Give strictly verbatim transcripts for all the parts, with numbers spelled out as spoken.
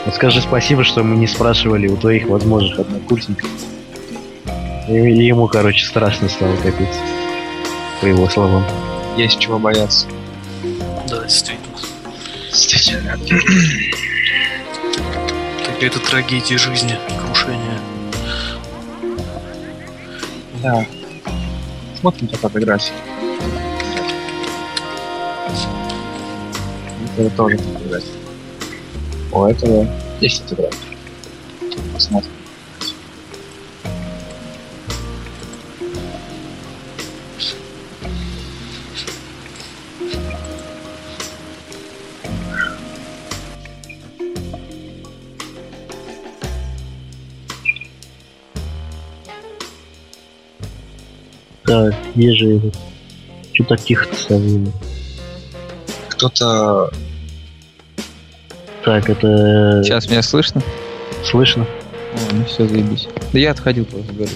Вот скажи спасибо, что мы не спрашивали у твоих возможных однокурсников. И, и ему, короче, страшно стало капец. По его словам. Есть чего бояться. Да, действительно. Действительно. Какая-то трагедия жизни, крушение. Да. Смотрим по фотографии. Это тоже фотография. У этого есть фотография. Посмотрим. Так, где же это? Чё так тихо-то стало? Кто-то... Так, это... Сейчас меня слышно? Слышно? О, ну все, заебись. Да я отходил просто, говорю.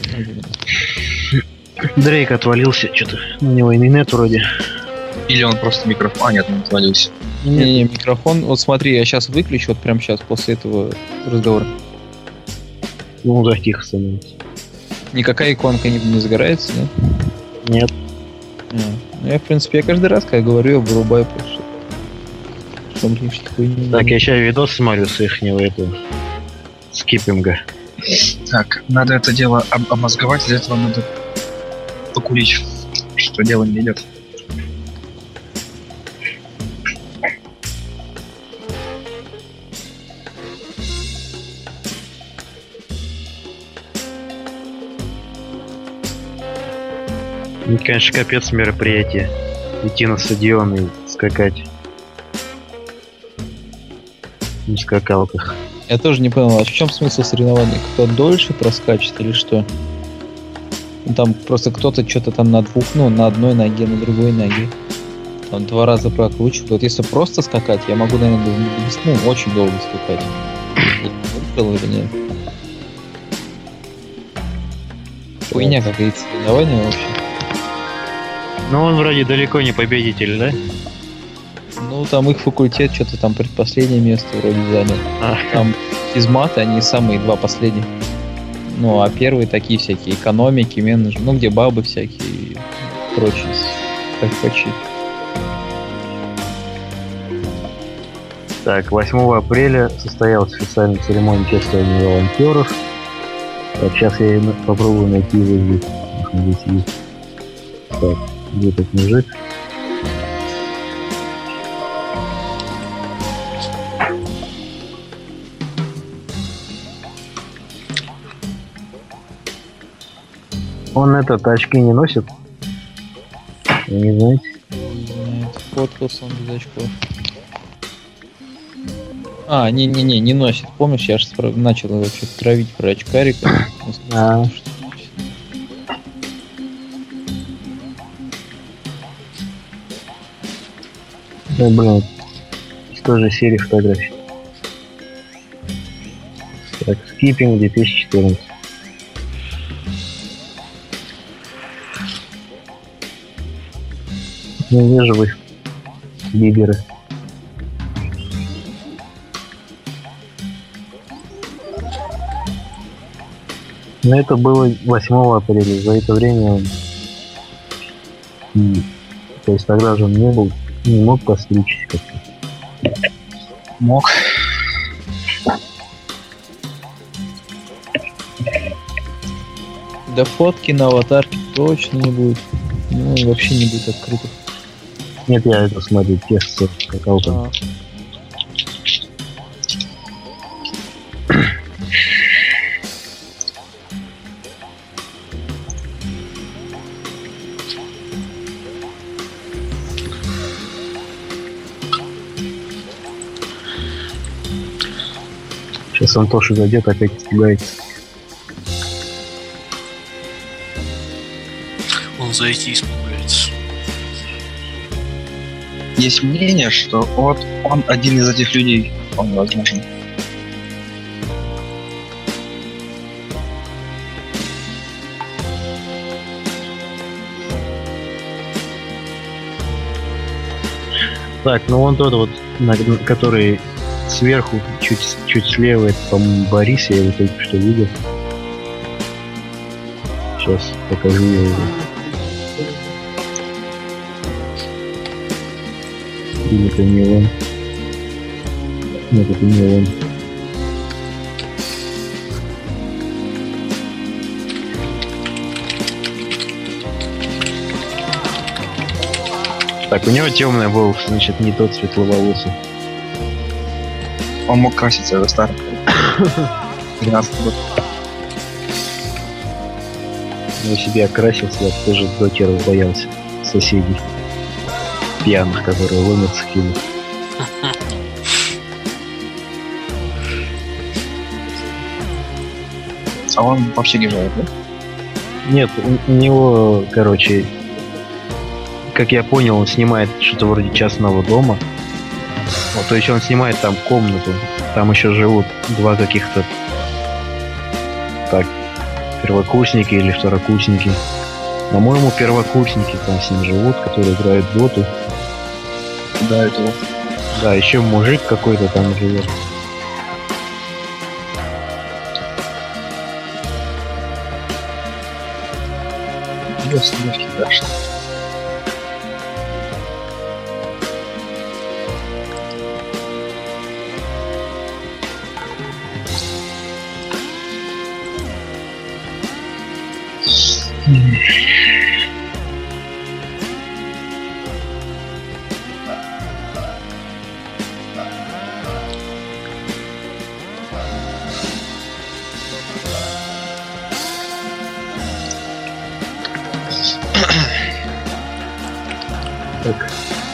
Дрейк отвалился, что-то. У него инет вроде. Или он просто микрофон... А, нет, он отвалился. Не-не, микрофон. Вот смотри, я сейчас выключу, вот прямо сейчас, после этого разговора. Ну, да, тихо становится. Никакая иконка не, не загорается, да? Нет. А, ну я, в принципе, я каждый раз, когда говорю, я вырубаю просто. Что лишней хуйни. Так, я сейчас видос смотрю с ихнего этого... скиппинга. Так, надо это дело об- обмозговать, для этого надо покурить, что дело не идет. Ну, конечно, капец мероприятие. Идти на стадион и скакать. На скакалках. Я тоже не понял, а в чем смысл соревнований? Кто дольше проскачет или что? Ну, там просто кто-то что-то там на двух, ну, на одной ноге, на другой ноге. Там два раза прокручивают. Вот если просто скакать, я могу, наверное, ну, очень долго скакать. Выиграл или нет? Хуйня какая-то соревнования вообще. Ну, он вроде далеко не победитель, да? Ну, там их факультет что-то там предпоследнее место вроде занял. А. Там физматы, они самые два последних. Ну, а первые такие всякие экономики, менеджмент, ну, где бабы всякие и прочие кайфачи. Так, восьмого апреля состоялась официальная церемония чествования волонтеров. Так, сейчас я попробую найти его здесь. Здесь есть. Так, где этот мужик? Он этот очки не носит? Вы не знаете? Нет, фоткался он без очков. А, не-не-не, не носит. Помнишь, я же спро- начал его что-то травить про очкарика. А. Да, блин, с той же серии фотографий. Так, скиппинг две тысячи четырнадцать. Не вижу вы, биберы. Но это было восьмого апреля. За это время он... м, то есть тогда же он не был, не мог постричься как-то. Мог. Да фотки на аватарке точно не будет. Ну, вообще не будет открытых. Нет, я это смотрю, текст какал там. А. Сейчас Антоша зайдет, опять испугается. Он зайти испугается. Есть мнение, что вот он один из этих людей, он возможен. Так, ну вон тот вот, на- который сверху, чуть, чуть слева, это, по-моему, Борис, я его только что видел. Сейчас покажу я его. Или это не он? Нет, это не он. Так, у него темные волосы, значит, не тот светловолосый. Он мог краситься, его старый. тринадцатый год. Я себя красился, я тоже дотеров боялся соседей. Пьяных, которые ломятся кинут. А он вообще не живет, да? Нет, у, у него, короче, как я понял, он снимает что-то вроде частного дома. Вот, то есть он снимает там комнату. Там еще живут два каких-то так, первокурсники или второкурсники. По-моему, первокурсники там с ним живут, которые играют в доту. Да, это вот. Да, еще мужик какой-то там живет. Лёгкий, лёгкий, да, что? Так.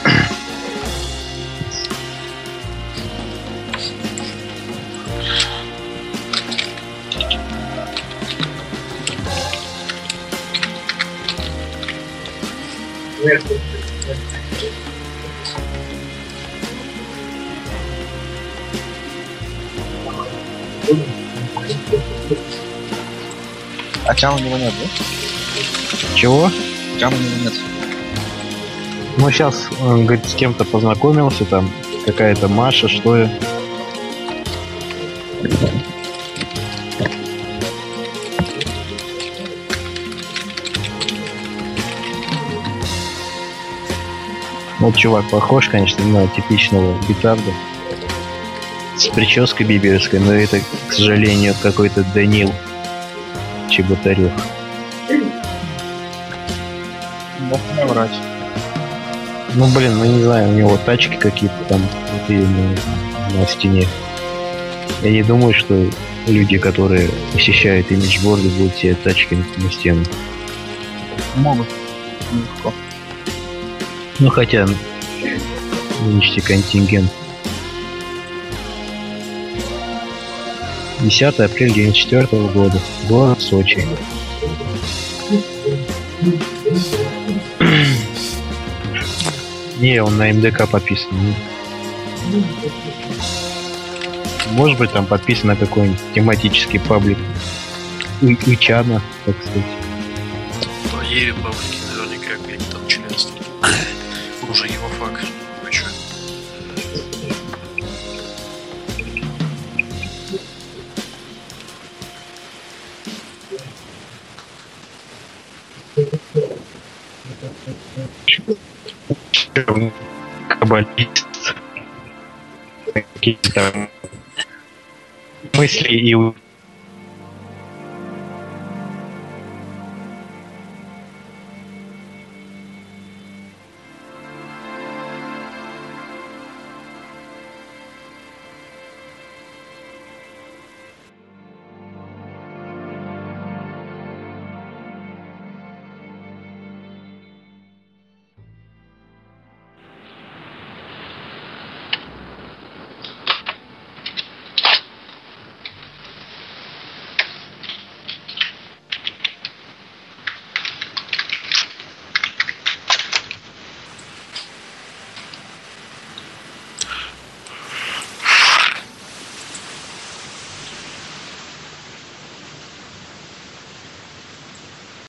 А тям у него нет, да? Чего? Тям у него нет. Ну, сейчас, он, говорит, с кем-то познакомился, там, какая-то Маша, что ли. Вот чувак похож, конечно, на типичного битарда. С прической биберской, но это, к сожалению, какой-то Данил Чеботарев. Мог не врать. Ну, блин, ну не знаю, у него тачки какие-то там крутые на, на стене. Я не думаю, что люди, которые посещают имиджборды, будут себе тачки на, на стену. Могут. Легко. Ну, хотя, нынешний контингент. десятое апреля девяносто четвёртого года. Город Сочи. Не, он на эм дэ ка подписан. Может быть, там подписан на какой-нибудь тематический паблик. Ичана, так сказать. По Еве паблики наверняка где-нибудь там членство. Уже его факт. Вы чё? Каббалист. Какие-то мысли и